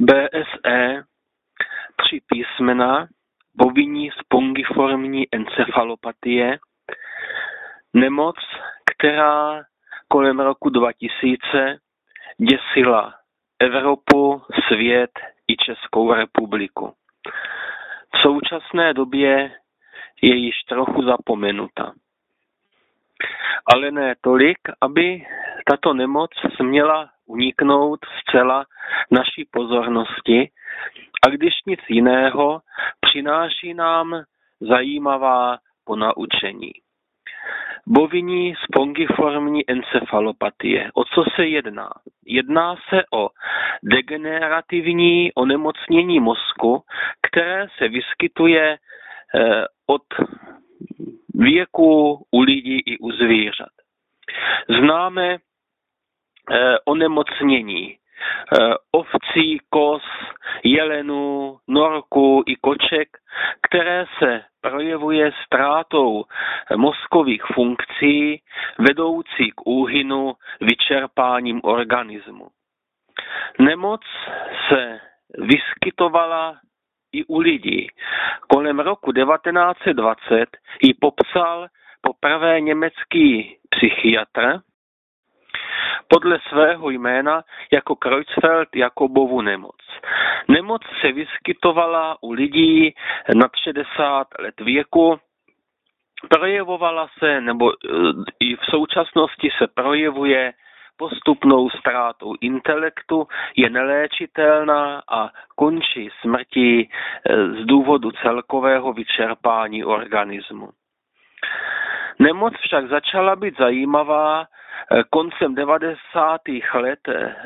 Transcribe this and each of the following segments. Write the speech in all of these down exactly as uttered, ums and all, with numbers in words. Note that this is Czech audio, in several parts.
B S E, tři písmena, bovinní spongiformní encefalopatie, nemoc, která kolem roku dva tisíce děsila Evropu, svět i Českou republiku. V současné době je již trochu zapomenuta. Ale ne tolik, aby tato nemoc směla uniknout zcela naší pozornosti a když nic jiného, přináší nám zajímavá ponaučení. Bovinní spongiformní encefalopatie. O co se jedná? Jedná se o degenerativní onemocnění mozku, které se vyskytuje eh, od věku u lidí i u zvířat. Známe eh, onemocnění eh, ovcí, koz, jelenů, norků i koček, které se projevuje ztrátou mozkových funkcí vedoucí k úhynu vyčerpáním organismu. Nemoc se vyskytovala i u lidí. Kolem roku devatenáct set dvacet ji popsal poprvé německý psychiatr podle svého jména jako Creutzfeldt-Jakobovu nemoc. Nemoc se vyskytovala u lidí nad šedesát let věku, projevovala se, nebo i v současnosti se projevuje postupnou ztrátou intelektu, je neléčitelná a končí smrtí z důvodu celkového vyčerpání organismu. Nemoc však začala být zajímavá koncem devadesátých let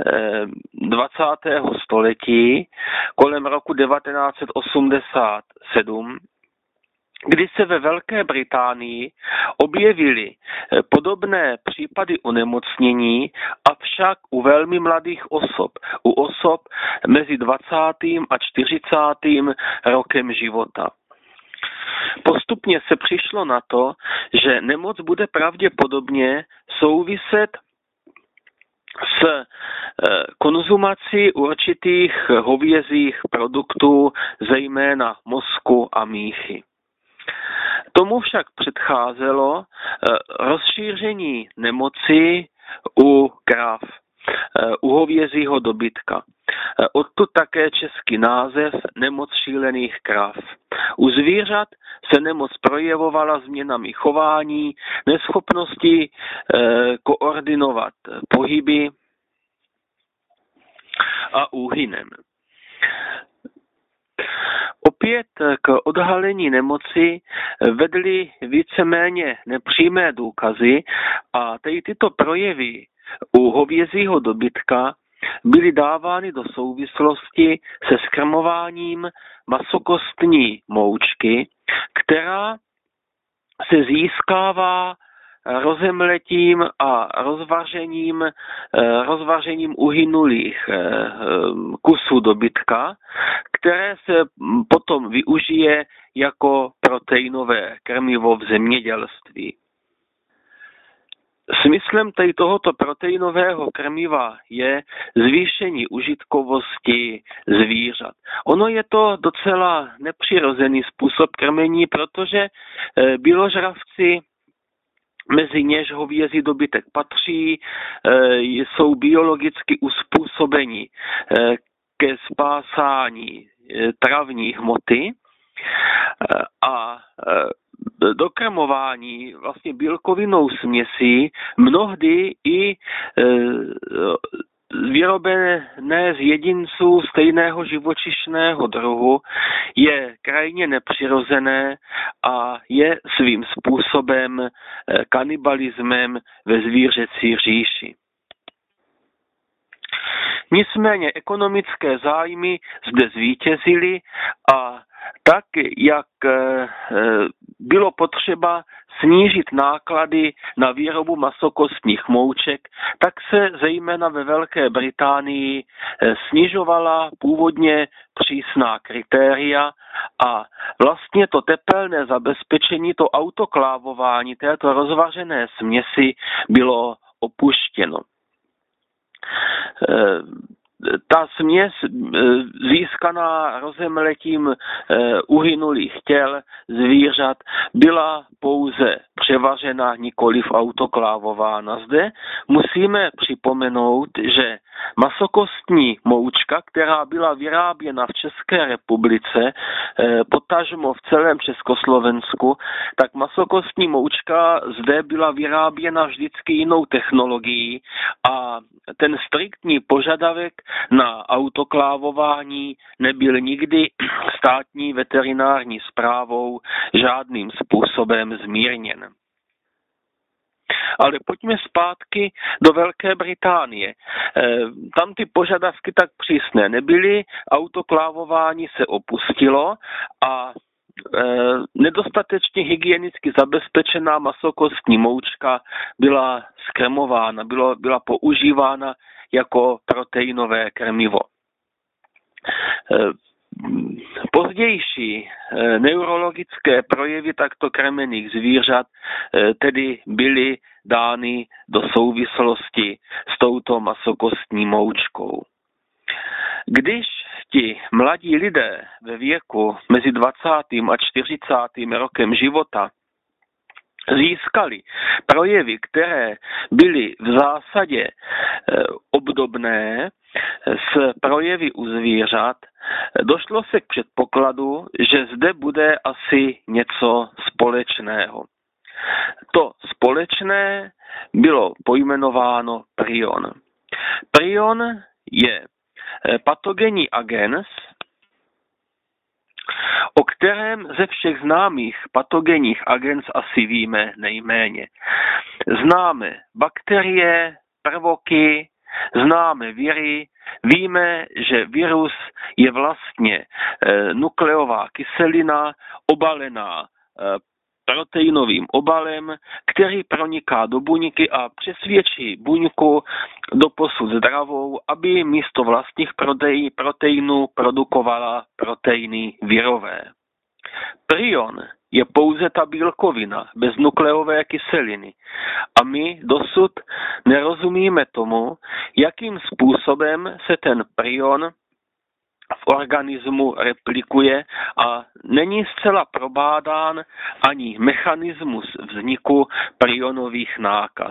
dvacátého století, kolem roku devatenáct set osmdesát sedm, kdy se ve Velké Británii objevily podobné případy onemocnění, avšak u velmi mladých osob, u osob mezi dvacátým a čtyřicátým rokem života. Postupně se přišlo na to, že nemoc bude pravděpodobně souviset s konzumací určitých hovězích produktů, zejména mozku a míchy. Tomu však předcházelo rozšíření nemoci u krav, u hovězího dobytka. Odtud také český název nemoc šílených krav. U zvířat se nemoc projevovala změnami chování, neschopností koordinovat pohyby a úhynem. Opět k odhalení nemoci vedly víceméně nepřímé důkazy a tady tyto projevy u hovězího dobytka byly dávány do souvislosti se skrmováním masokostní moučky, která se získává rozemletím a rozvařením, rozvařením uhynulých kusů dobytka, které se potom využije jako proteinové krmivo v zemědělství. Smyslem tady tohoto proteinového krmiva je zvýšení užitkovosti zvířat. Ono je to docela nepřirozený způsob krmení, protože bíložravci, mezi něž hovězí dobytek patří, jsou biologicky uspůsobeni ke spásání travní hmoty a dokrmování vlastně bílkovinou směsí mnohdy i vyrobené z jedinců stejného živočišného druhu je krajně nepřirozené a je svým způsobem kanibalismem ve zvířecí říši. Nicméně ekonomické zájmy zde zvítězily a tak, jak bylo potřeba snížit náklady na výrobu masokostních mouček, tak se zejména ve Velké Británii snižovala původně přísná kritéria a vlastně to tepelné zabezpečení, to autoklávování této rozvařené směsi bylo opuštěno. ta směs získaná rozemletím uhynulých těl zvířat byla pouze převařena, nikoliv autoklávována. Zde musíme připomenout, že masokostní moučka, která byla vyráběna v České republice, potažmo v celém Československu, tak masokostní moučka zde byla vyráběna vždycky jinou technologií a ten striktní požadavek na autoklávování nebyl nikdy státní veterinární správou žádným způsobem zmírněn. Ale pojďme zpátky do Velké Británie. Tam ty požadavky tak přísné nebyly, autoklávování se opustilo a nedostatečně hygienicky zabezpečená masokostní moučka byla skremována, bylo, byla používána jako proteinové krmivo. Pozdější neurologické projevy takto krmených zvířat tedy byly dány do souvislosti s touto masokostní moučkou. Když ti mladí lidé ve věku mezi dvacátým a čtyřicátým rokem života získali projevy, které byly v zásadě obdobné s projevy u zvířat, došlo se k předpokladu, že zde bude asi něco společného. To společné bylo pojmenováno prion. Prion je patogenní agens, o kterém ze všech známých patogenních agens asi víme nejméně. Známe bakterie, prvoky, známe viry, víme, že virus je vlastně nukleová kyselina obalená proteinovým obalem, který proniká do buňky a přesvědčí buňku doposud zdravou, aby místo vlastních proteinů produkovala proteiny virové. Prion je pouze ta bílkovina bez nukleové kyseliny a my dosud nerozumíme tomu, jakým způsobem se ten prion v organismu replikuje a není zcela probádán ani mechanismus vzniku prionových nákaz.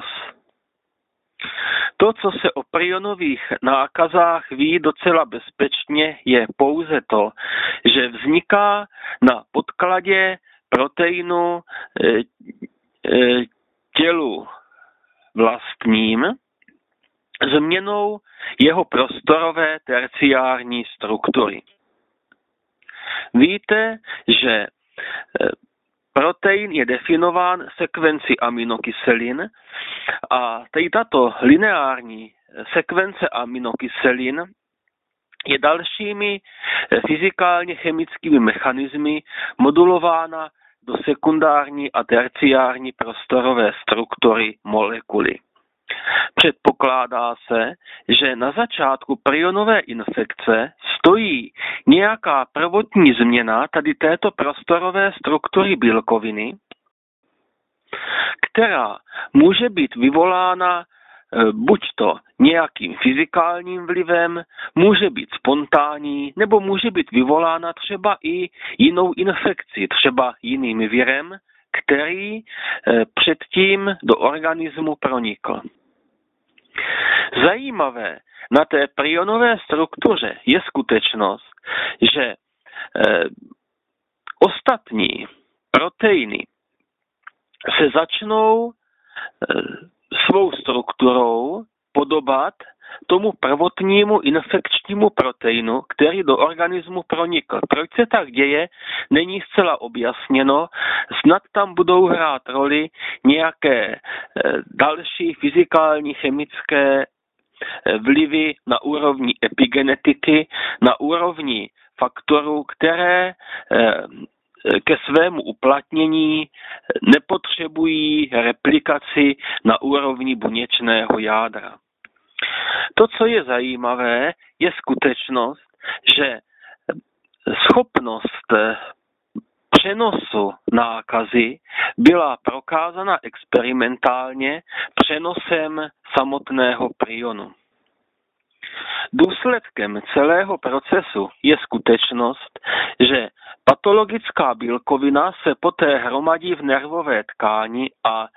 To, co se o prionových nákazách ví docela bezpečně, je pouze to, že vzniká na podkladě proteinu tělu vlastním změnou jeho prostorové terciární struktury. Víte, že protein je definován sekvenci aminokyselin a tady tato lineární sekvence aminokyselin je dalšími fyzikálně chemickými mechanismy modulována do sekundární a terciární prostorové struktury molekuly. Předpokládá se, že na začátku prionové infekce stojí nějaká prvotní změna tady této prostorové struktury bílkoviny, která může být vyvolána buď to nějakým fyzikálním vlivem, může být spontánní, nebo může být vyvolána třeba i jinou infekcí, třeba jiným virem, který předtím do organismu pronikl. Zajímavé na té prionové struktuře je skutečnost, že e, ostatní proteiny se začnou e, svou strukturou podobat tomu prvotnímu infekčnímu proteinu, který do organismu pronikl. Proč se tak děje, není zcela objasněno. Snad tam budou hrát roli nějaké další fyzikální, chemické vlivy na úrovni epigenetiky, na úrovni faktorů, které ke svému uplatnění nepotřebují replikaci na úrovni buněčného jádra. To, co je zajímavé, je skutečnost, že schopnost přenosu nákazy byla prokázána experimentálně přenosem samotného prionu. Důsledkem celého procesu je skutečnost, že patologická bílkovina se poté hromadí v nervové tkáni a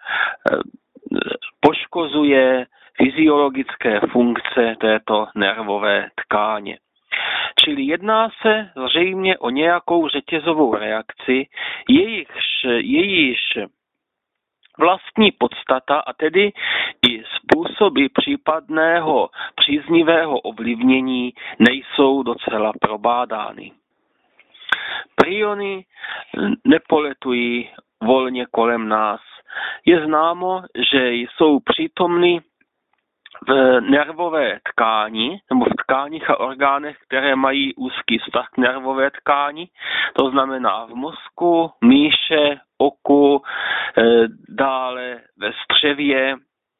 poškozuje fyziologické funkce této nervové tkáně. Čili jedná se zřejmě o nějakou řetězovou reakci, jejichž, jejíž vlastní podstata a tedy i způsoby případného příznivého ovlivnění nejsou docela probádány. Priony nepoletují volně kolem nás. Je známo, že jsou přítomny v nervové tkáni, nebo v tkáních a orgánech, které mají úzký vztah k nervové tkáni, to znamená v mozku, míše, oku, dále ve střevě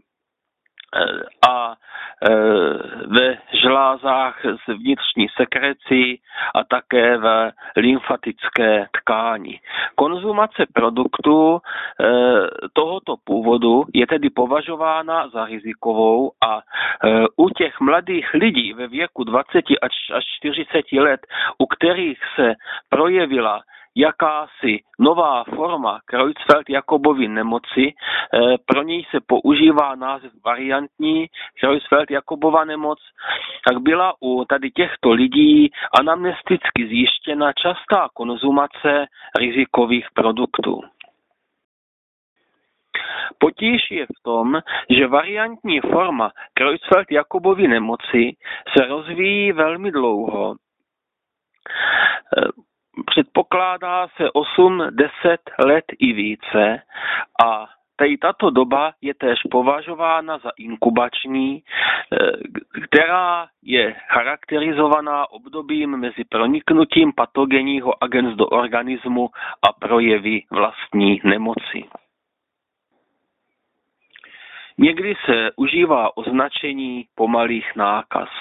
a ve žlázách z vnitřní sekrecí a také v lymfatické tkáni. Konzumace produktů tohoto původu je tedy považována za rizikovou a u těch mladých lidí ve věku dvacet až čtyřicet let, u kterých se projevila jakási nová forma Creutzfeldt-Jakobovy nemoci, pro něj se používá název variantní Creutzfeldt-Jakobova nemoc, tak byla u tady těchto lidí anamnesticky zjištěna častá konzumace rizikových produktů. Potíž je v tom, že variantní forma Creutzfeldt-Jakobovy nemoci se rozvíjí velmi dlouho. Předpokládá se osm deset let i více a tady tato doba je též považována za inkubační, která je charakterizovaná obdobím mezi proniknutím patogenního agens do organismu a projevy vlastní nemoci. Někdy se užívá označení pomalých nákaz.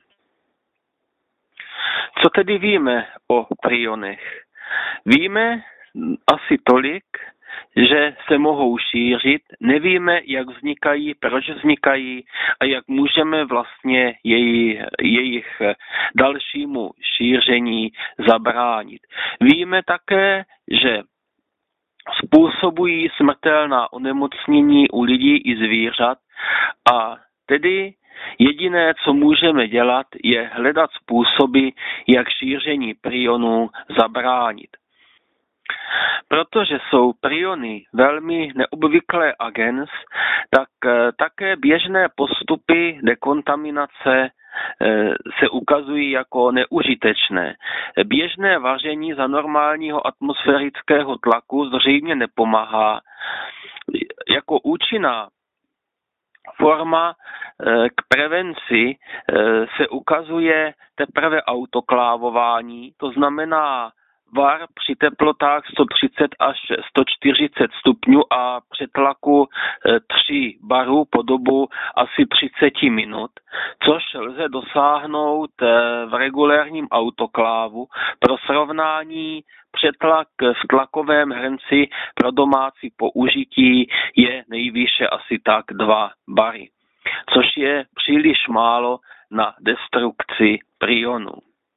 Co tedy víme o prionech? Víme asi tolik, že se mohou šířit, nevíme, jak vznikají, proč vznikají a jak můžeme vlastně její, jejich dalšímu šíření zabránit. Víme také, že způsobují smrtelná onemocnění u lidí i zvířat a tedy jediné, co můžeme dělat, je hledat způsoby, jak šíření prionů zabránit. Protože jsou priony velmi neobvyklé agens, tak také běžné postupy dekontaminace se ukazují jako neužitečné. Běžné vaření za normálního atmosférického tlaku zřejmě nepomáhá. Jako účinná forma k prevenci se ukazuje teprve autoklávování, to znamená var při teplotách sto třicet až sto čtyřicet stupňů a při tlaku tři barů po dobu asi třicet minut, což lze dosáhnout v regulérním autoklávu. Pro srovnání přetlak v tlakovém hrnci pro domácí použití je nejvýše asi tak dva bary, což je příliš málo na destrukci prionů.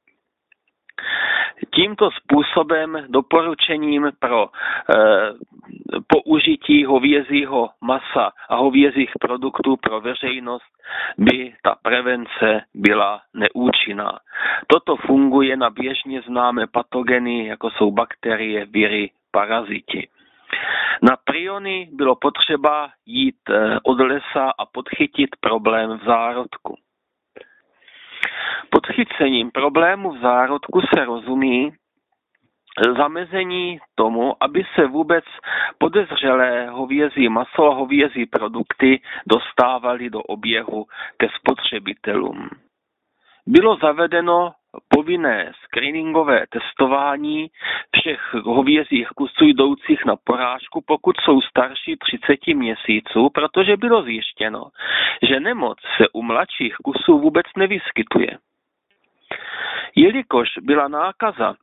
Tímto způsobem doporučením pro e, použití hovězího masa a hovězích produktů pro veřejnost by ta prevence byla neúčinná. Toto funguje na běžně známé patogeny, jako jsou bakterie, viry, paraziti. Na priony bylo potřeba jít od lesa a podchytit problém v zárodku. Podchycením problému v zárodku se rozumí zamezení tomu, aby se vůbec podezřelé hovězí maso a hovězí produkty dostávaly do oběhu ke spotřebitelům. Bylo zavedeno povinné screeningové testování všech hovězích kusů jdoucích na porážku, pokud jsou starší třicet měsíců, protože bylo zjištěno, že nemoc se u mladších kusů vůbec nevyskytuje. Jelikož byla nákaza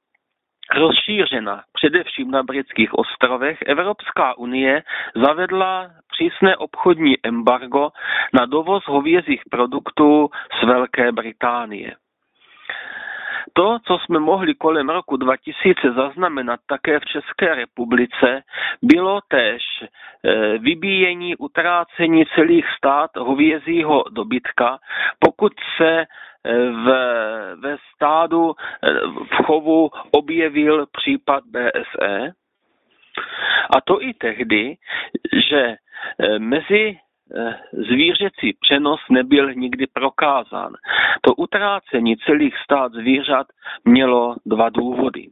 rozšířena především na britských ostrovech, Evropská unie zavedla přísné obchodní embargo na dovoz hovězích produktů z Velké Británie. To, co jsme mohli kolem roku dva tisíce zaznamenat také v České republice, bylo též vybíjení, utrácení celých stát hovězího dobytka, pokud se v, ve stádu v chovu objevil případ B S E. A to i tehdy, že mezi zvířecí přenos nebyl nikdy prokázán. To utrácení celých stád zvířat mělo dva důvody.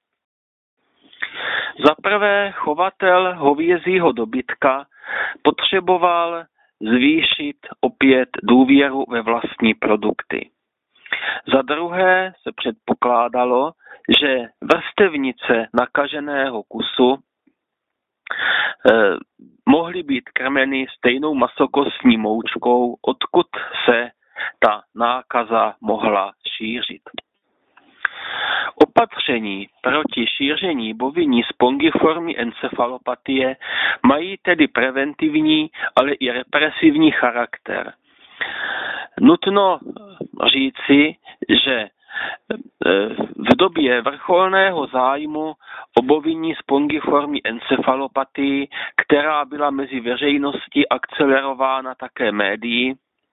Za prvé, chovatel hovězího dobytka potřeboval zvýšit opět důvěru ve vlastní produkty. Za druhé se předpokládalo, že vrstevnice nakaženého kusu eh, mohly být krmeny stejnou masokostní moučkou, odkud se ta nákaza mohla šířit. Opatření proti šíření bovinní spongiformní encefalopatie mají tedy preventivní, ale i represivní charakter. Nutno říci, že v době vrcholného zájmu o bovinní spongiformní encefalopatii, která byla mezi veřejností akcelerována také médií,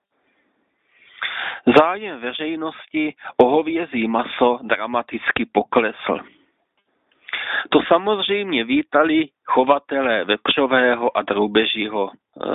zájem veřejnosti o hovězí maso dramaticky poklesl. To samozřejmě vítali chovatelé vepřového a drůbežího e,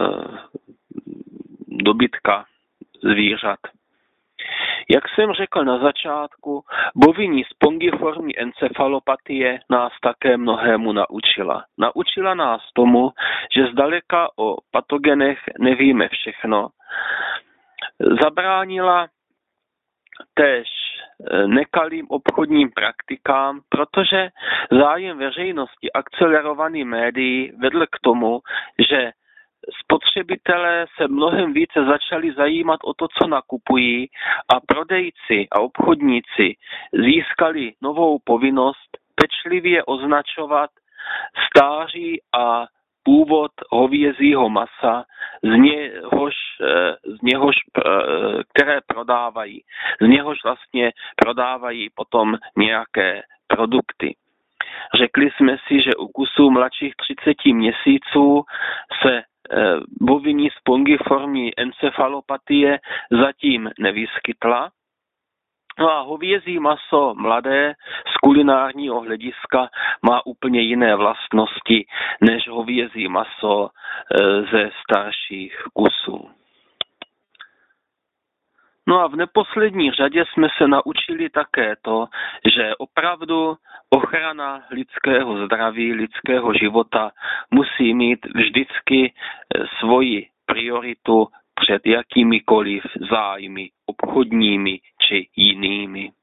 dobytka zvířat. Jak jsem řekl na začátku, bovinní spongiformní encefalopatie nás také mnohému naučila. Naučila nás tomu, že zdaleka o patogenech nevíme všechno. Zabránila též nekalým obchodním praktikám, protože zájem veřejnosti akcelerovaný médií vedl k tomu, že spotřebitelé se mnohem více začali zajímat o to, co nakupují, a prodejci a obchodníci získali novou povinnost pečlivě označovat stáří a původ hovězího masa, z něhož, z něhož, které prodávají, z něhož vlastně prodávají potom nějaké produkty. Řekli jsme si, že u kusů mladších třiceti měsíců se bovinní spongiformní encefalopatie zatím nevyskytla. No a hovězí maso mladé z kulinárního hlediska má úplně jiné vlastnosti než hovězí maso ze starších kusů. No a v neposlední řadě jsme se naučili také to, že opravdu ochrana lidského zdraví, lidského života musí mít vždycky svoji prioritu před jakýmikoliv zájmy obchodními či jinými.